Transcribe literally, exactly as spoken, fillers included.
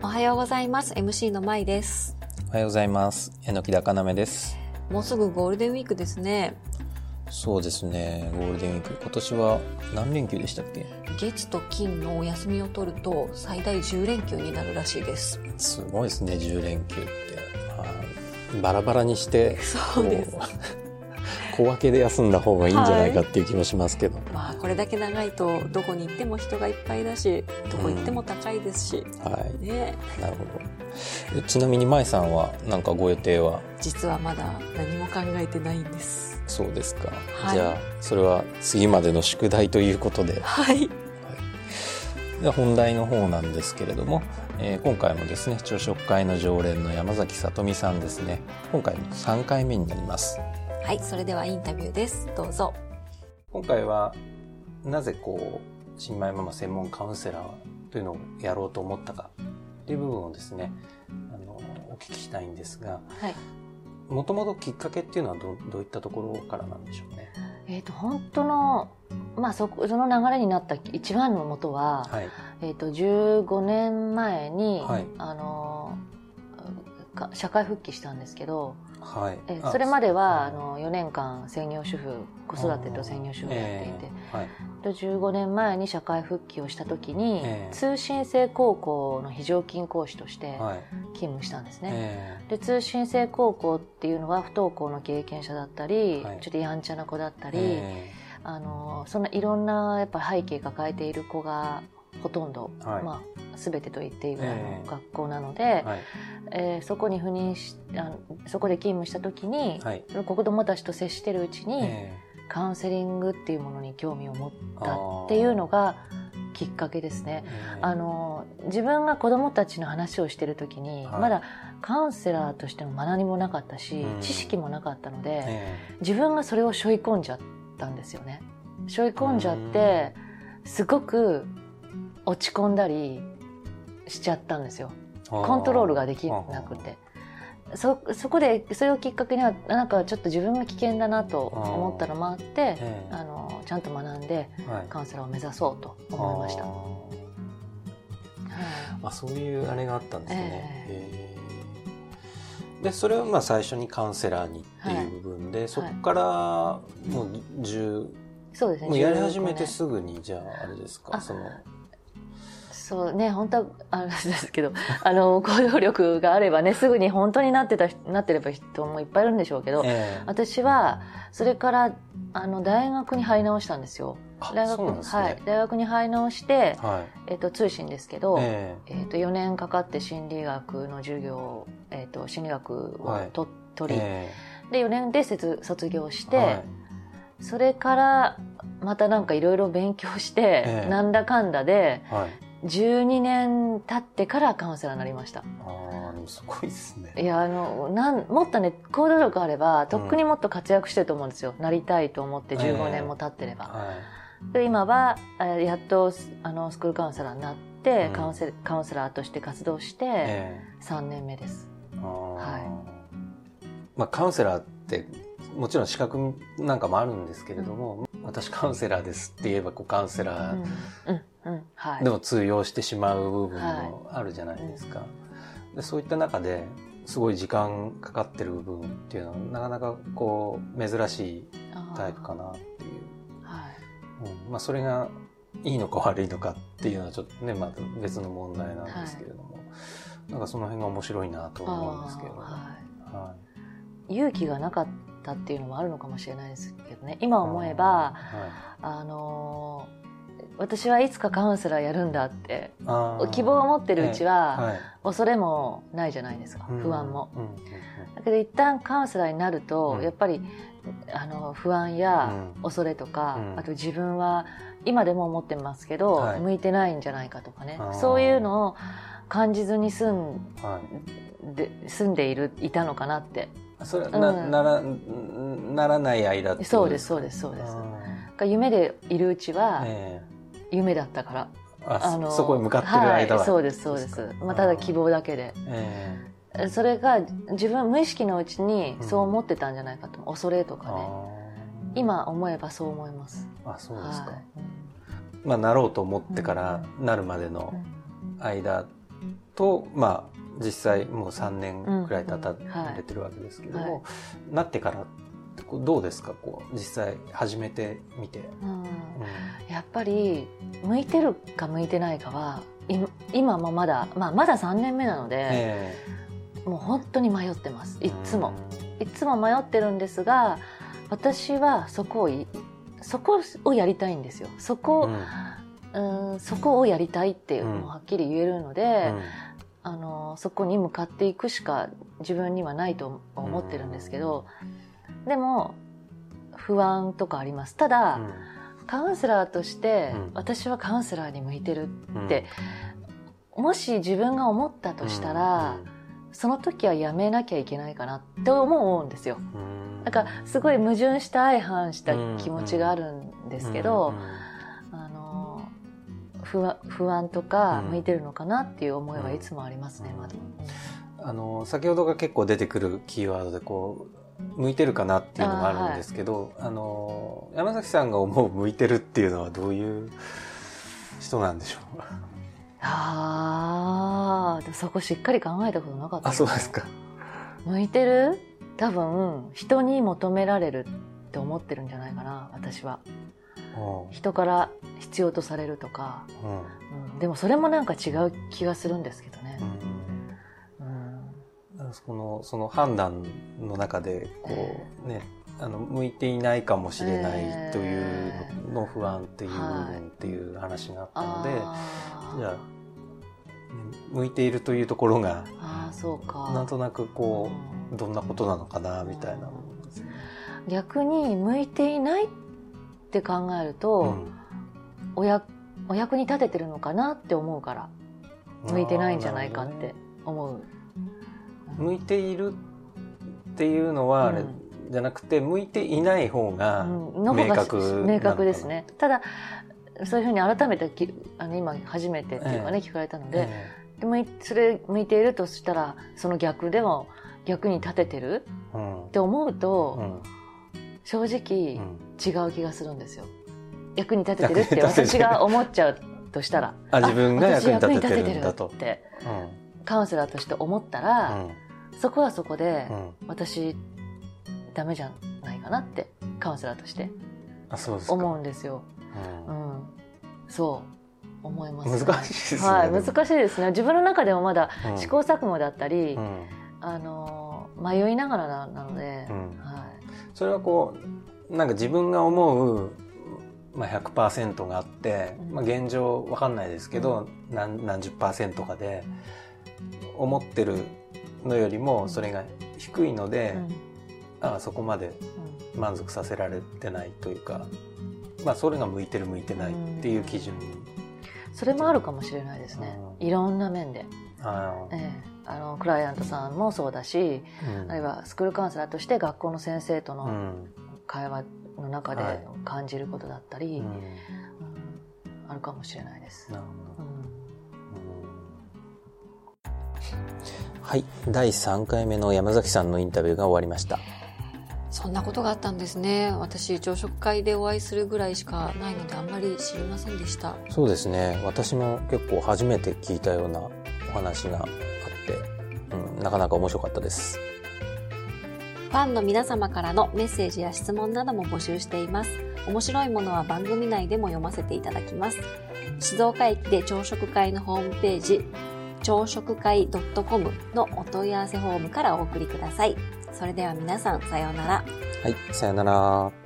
おはようございます。 エムシー のまいです。 おはようございます。榎木高鍋です。 もうすぐゴールデンウィークですね。 そうですね、ゴールデンウィーク、今年は何連休でしたっけ？ 月と金のお休みを取ると最大じゅう連休になるらしいです。 すごいですね、じゅう連休って、まあ、バラバラにしてそうです小分けで休んだ方がいいんじゃないかっていう気もしますけど、はい、 まあこれだけ長いとどこに行っても人がいっぱいだし、どこ行っても高いですし、 うん、はいね、 なるほど。ちなみにまいさんは何かご予定は？ 実はまだ何も考えてないんです。 そうですか、 はい、 じゃあそれは次までの宿題ということで、 はい、はい、 では本題の方なんですけれども、えー、今回もですね、朝食会の常連の山崎さとみさんですね、今回のさんかいめになります。 はい、それではインタビューです。どうぞ。 今回はなぜこう新米ママ専門カウンセラーというのをやろうと思ったかという部分をですね、あのお聞きしたいんですが、はい、もともときっかけっていうのは ど, どういったところからなんでしょうね。 えーと、本当の、まあ、そ, その流れになった一番のもとは、はい、えーと、じゅうごねんまえに、はい、あの社会復帰したんですけど、はい、えそれまではあのよねんかん専業主婦、子育てと専業主婦をやっていて、えーはい、じゅうごねんまえに社会復帰をした時に、えー、通信制高校の非常勤講師として勤務したんですね、えー、で通信制高校っていうのは不登校の経験者だったり、はい、ちょっとやんちゃな子だったり、えー、あのそんないろんなやっぱ背景抱えている子がほとんど、はい、まあ、全てと言っていいぐらいの学校なので、えーはい、えー、そこに赴任しあそこで勤務した時に、はい、子どもたちと接してるうちに、えー、カウンセリングっていうものに興味を持ったっていうのがきっかけですね、えー、あの自分が子どもたちの話をしてる時に、はい、まだカウンセラーとしての学びもなかったし、うん、知識もなかったので、えー、自分がそれを背負い込んじゃったんですよね。背負い込んじゃってすごく落ち込んだりしちゃったんですよ。コントロールができなくて、そ, そこでそれをきっかけにはなんかちょっと自分が危険だなと思ったのもあって、あのちゃんと学んでカウンセラーを目指そうと思いました。 あ、そういうあれがあったんですね、えー、でそれはまあ最初にカウンセラーにっていう部分で、はい、そこからもうじゅう、そうですね、もうやり始めてすぐにじゃああれですか、そのそうね、本当はあれですけどあの行動力があればね、すぐに本当になってたなってれば人もいっぱいいるんでしょうけど、えー、私はそれからあの大学に入り直したんですよ。大学、ね、はい、大学に入り直して、はい、えー、と通信ですけど、えーえー、とよねんかかって心理学の授業を、えー、と心理学をと、はい、取り、えー、でよねんで卒業して、はい、それからまたなんかいろいろ勉強して、えー、なんだかんだで、はい、じゅうにねん経ってからカウンセラーになりました。 ああ、でもすごいですね。 いや、あのなんもっとね、行動力あればとっくにもっと活躍してると思うんですよ、うん、なりたいと思ってじゅうごねんも経ってれば、えーはい、で今はやっとあのスクールカウンセラーになって、うん、カウンセカウンセラーとして活動してさんねんめです、えーはい、 まあ、カウンセラーってもちろん資格なんかもあるんですけれども、うん、私カウンセラーですって言えばこうカウンセラー、うんうんうんはい、でも通用してしまう部分もあるじゃないですか、はい、でそういった中ですごい時間かかってる部分っていうのはなかなかこう珍しいタイプかなっていう、はいうんまあ、それがいいのか悪いのかっていうのはちょっとねまた別の問題なんですけれども、はい、なんかその辺が面白いなと思うんですけれども、はいはい、勇気がなかったっていうのもあるのかもしれないですけどね、今思えばあ、はい、あのー私はいつかカウンセラーやるんだって希望を持ってるうちは、はい、恐れもないじゃないですか、不安も、うんうんうん、だけど一旦カウンセラーになると、うん、やっぱりあの不安や恐れとか、うん、あと自分は今でも思ってますけど、はい、向いてないんじゃないかとかね、そういうのを感じずに住んで、はい、住んでいるいたのかなって。 それは な,、うん、な, らならない間ってそうですそうですそうです。夢でいるうちは、えー夢だったから、 ああのそこに向かってる間は、はい、 そうですそうです、まあ、ただ希望だけで、えー、それが自分無意識のうちにそう思ってたんじゃないかと、うん、恐れとかね、今思えばそう思います。 あ、そうですか、はい、まあ、なろうと思ってからなるまでの間っと、まあ実際もうさんねんくらい経たれてるわけですけども、うんうんはい、なってからどうですか、こう実際始めてみて、うんうん、 やっぱり向いてるか向いてないかは今もまだ、まあ、まださんねんめなので、えー、もう本当に迷ってます。いつもいつも迷ってるんですが、私はそこをそこをやりたいんですよ。そこ、うん、うんそこをやりたいってもうはっきり言えるので、うんあのそこに向かっていくしか自分にはないと思ってるんですけど、でも不安とかあります。ただ、うん、カウンセラーとして、うん、私はカウンセラーに向いてるって、うん、もし自分が思ったとしたら、うん、その時はやめなきゃいけないかなって思うんですよ。なんかすごい矛盾した相反した気持ちがあるんですけど、あの不安、不安とか向いてるのかなっていう思いはいつもありますね、うん、まだ。 あの先ほどが結構出てくるキーワードでこう向いてるかなっていうのがあるんですけど、あ、はい、あの山崎さんが思う向いてるっていうのはどういう人なんでしょう？ ああ、そこしっかり考えたことなかった。 あ、そうですか。 向いてる？多分人に求められるって思ってるんじゃないかな、私は。人から必要とされるとか、うんうん、でもそれもなんか違う気がするんですけどね。 うんうん、そのその判断の中でこう、えー、ね、あの向いていないかもしれないというの不安っていう部分っていう話があったので、はい、じゃあ向いているというところがあそうかなんとなくこう、うん、どんなことなのかなみたいな、 うん、逆に向いていないって考えると、うん、おやお役に立ててるのかなって思うから向いてないんじゃないかって思う、ね、 うん、向いているっていうのはあれ、うん、じゃなくて向いていない方が明確なのかな、 明確ですね。ただそういうふうに改めてあの今初めてっていうかね、えー、聞かれたので、えー、でもそれ向いているとしたらその逆でも逆に立ててる、うん、って思うと、うん、正直、うん、違う気がするんですよ。役に立ててるって私が思っちゃうとしたらあ自分が役に立ててるんだとって、うん、カウンセラーとして思ったら、うん、そこはそこで、うん、私ダメじゃないかなってカウンセラーとして思うんですよ。うんうん、そう思います、 ね、難しいですね。 はい、難しいですね。自分の中でもまだ試行錯誤だったり、うん、あの迷いながらなので、うんはい、 それはこうなんか自分が思う、まあ、ひゃくパーセント があって、うんまあ、現状わかんないですけど、うん、何, 何十パーセントかで思ってるのよりもそれが低いので、うん、あそこまで満足させられてないというか、まあ、それが向いてる向いてないっていう基準に、 うん、それもあるかもしれないですね、うん、いろんな面で。あ、ええ、あのクライアントさんもそうだし、うん、あるいはスクールカウンセラーとして学校の先生との会話の中で感じることだったり、うんうん、あるかもしれないです。なるほど、うんうん、はい、だいさんかいめの山崎さんのインタビューが終わりました。 そんなことがあったんですね。私朝食会でお会いするぐらいしかないのであんまり知りませんでした。 そうですね、私も結構初めて聞いたようなお話があって、うん、なかなか面白かったです。 ファンの皆様からのメッセージや質問なども募集しています。面白いものは番組内でも読ませていただきます。静岡駅で朝食会のホームページ朝食会 .com のお問い合わせフォームからお送りください。それでは皆さん、さようなら。 はい、さようなら。